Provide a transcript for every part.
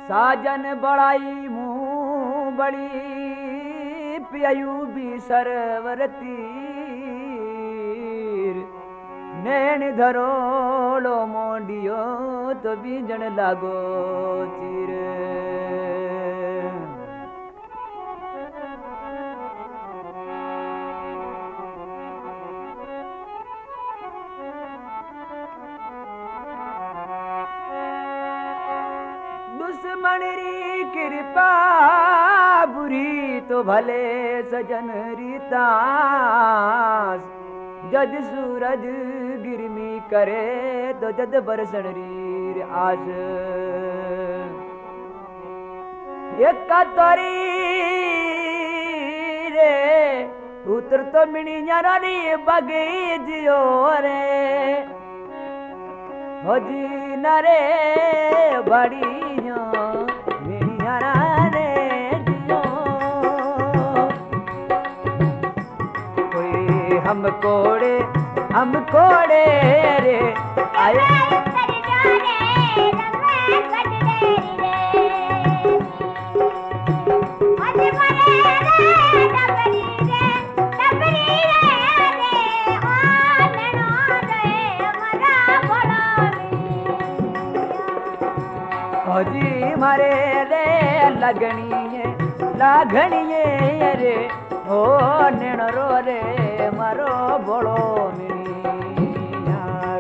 साजन बड़ाई मुँह बड़ी पियू भी सरवर तीर नैन धरोलो मोडियो तो बीजन लागो तीर दुश्मन री कृपा बुरी तो भले सजन रीतास जद सूरज गिरमी करे तो जद बरसण रीर आस एक तोरी रे उतर तो मिनी नी बगे जियो रे होजी नरे बड़ियो मिनियारा रे जियो कोई हम कोड़े रे आए जी मारे रे लागणिये रे ओ नेणरो रे मारो बोलो मिनियार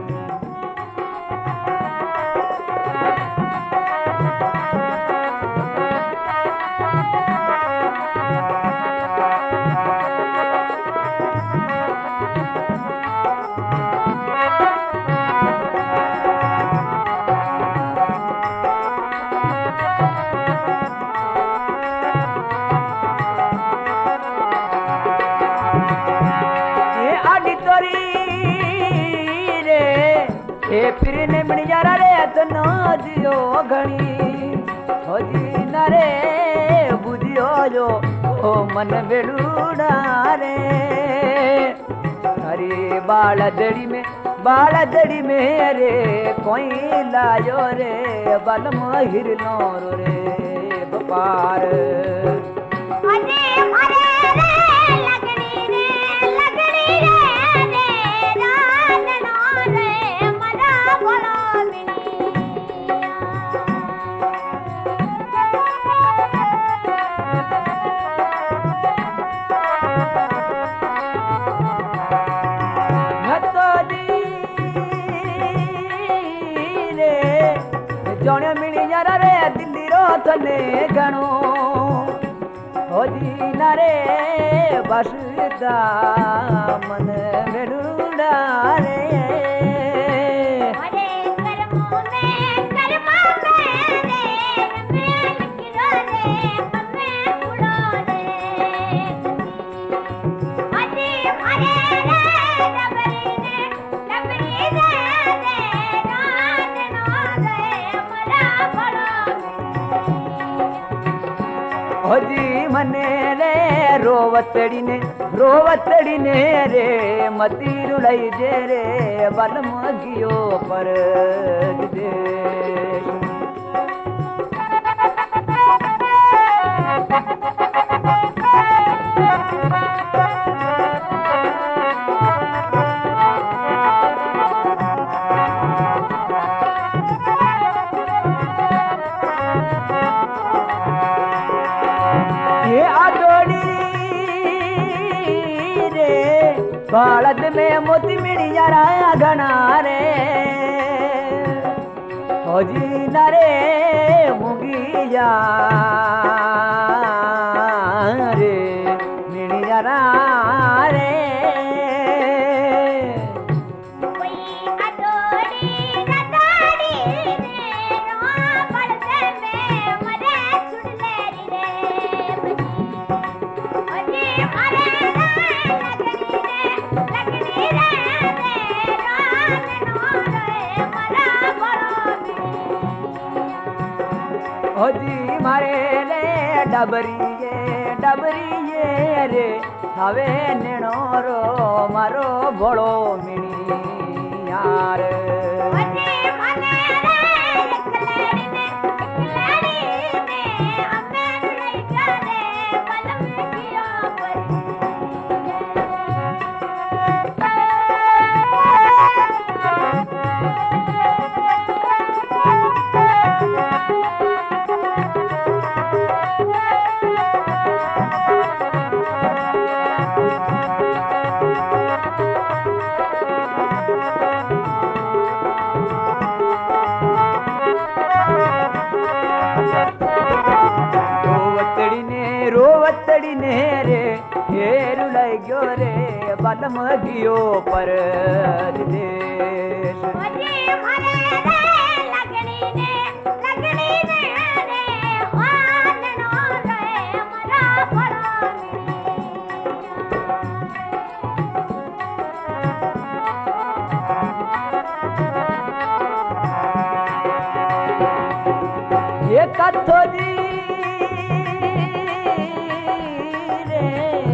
फिर ने मणियारा रे तो नो जियो घणी हो जी नरे बुझियो जो ओ मन बेलूड़ा रे हरी बालदड़ी में रे कोई लायो रे बलम हिरनो रे बपार जौने मिणियारा रे दिल्ली रो थने गणो हो जी नारे बसदा मन मेडूड़ा रे जी मने रे रोवतड़ी ने रे मती रुलाई जे रे बलम गियो पर दे बालद में मोती मिणियारा घना रे हो जी नरे मुगिया रे मिणियारा रे हो जी मारे रे डबरिये रे हवे नेणो रो मारो बोलो मिणियार बालम गियो परदेश। ये कथो जी रे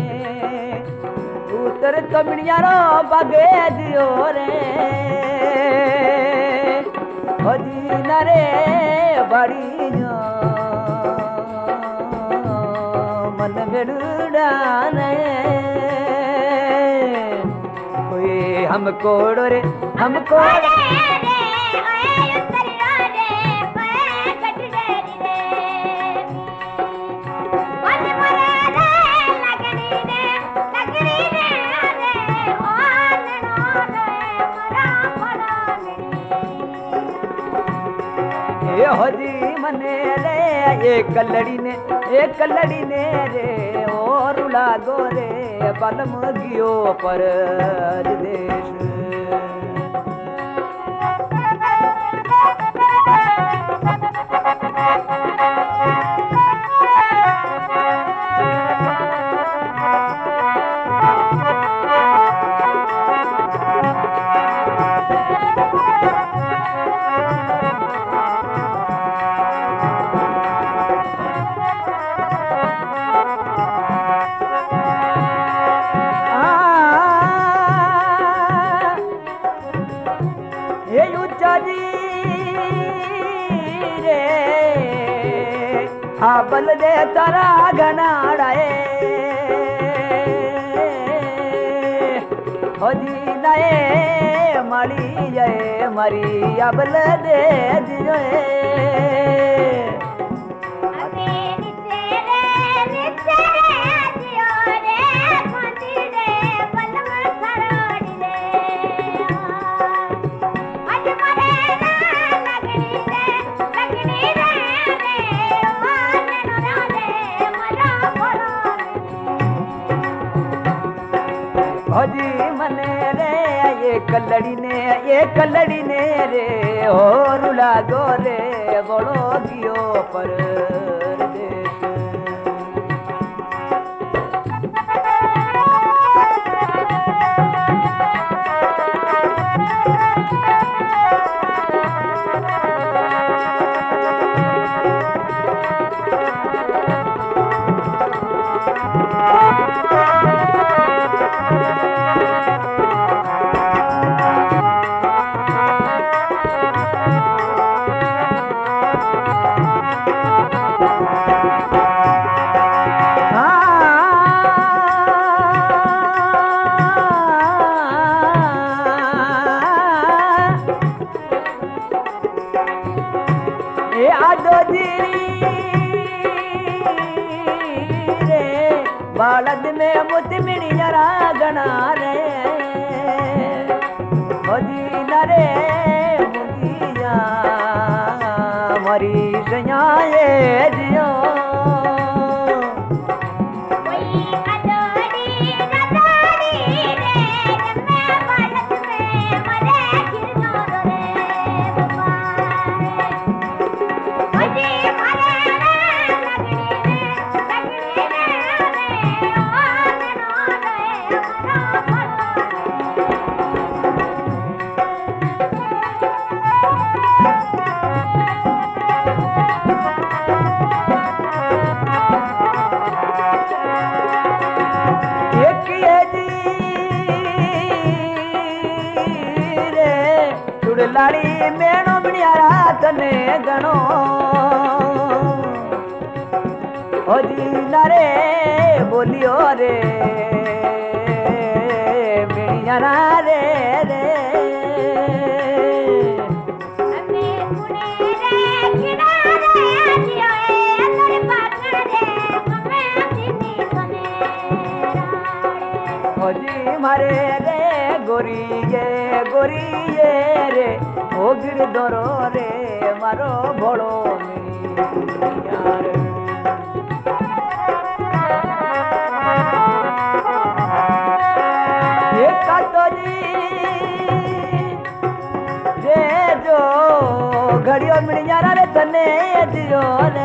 उतर कमड़िया रो बगे दियो रे होजी नरे बड़ी जो मन बेड़ाने कोई हमको रे हमको होजी मने रे एक कलड़ी ने रे और रुला दो रे बलम गियो परदेश। बल दे तारा घनाड़ाए होजी नए मड़ी जाए मरी अबल दे दियो होजी मने रे ये कलड़ी ने रे और रुला दो रे बड़ो गियो परदेश। बालद में मुत मिणी जरा गना रे होजी नरे मुगिया मरी सयाए दियो लाड़ी मेणो बनियारा तने गणो होजी नारे बोलियो रे मेणियारा रे रे होजी मारे रे गोरिये रे ओ गिरधरो रे मारो भोलो यार घड़ियों मिणियारा रे तने दियो रे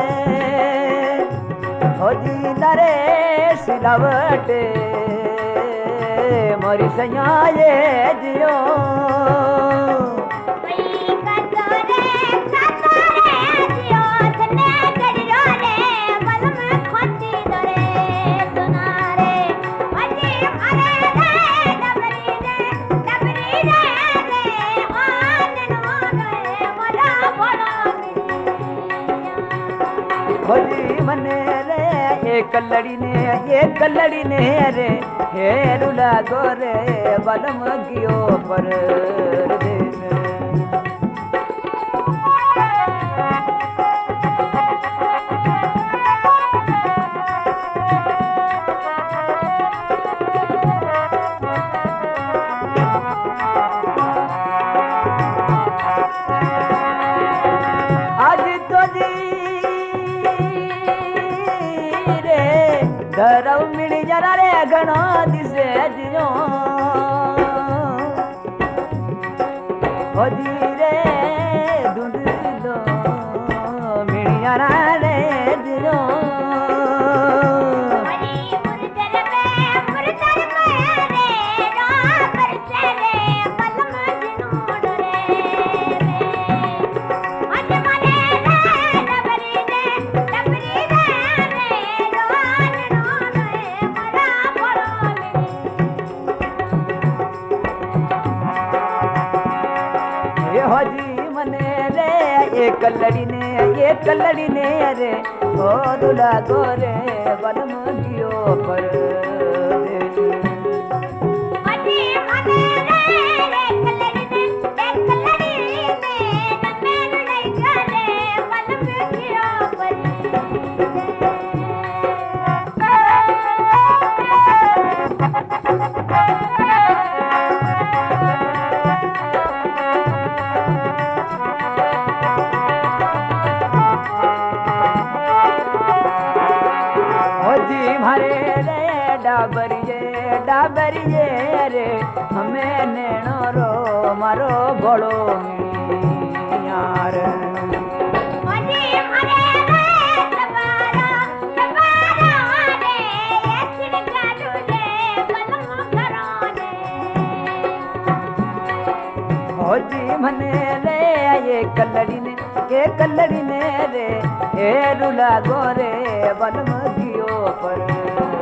हो जी नरे सिलावटे मोरी सैया ये दियो होली मने रे एक लड़ी ने रे हेरुला गोरे बलम गियो पर देश आज तो जी धरव मिली जरा रे घणो दिसे जियो हो जी रे धुंध दो मिली जरा रे जियो होजी मने रे एक लड़ी ने रे ओ दुला गोरे बलम गियो पर देश होजी मने रे एक लड़ी ने नमे नहीं जाने बलम गियो पर मारे रे डाबरिये रे हमें नेणो रो मारो बड़ो यार होजी मने रे एक लड़ी ने रे ए रुला गोरे बलम गियो पर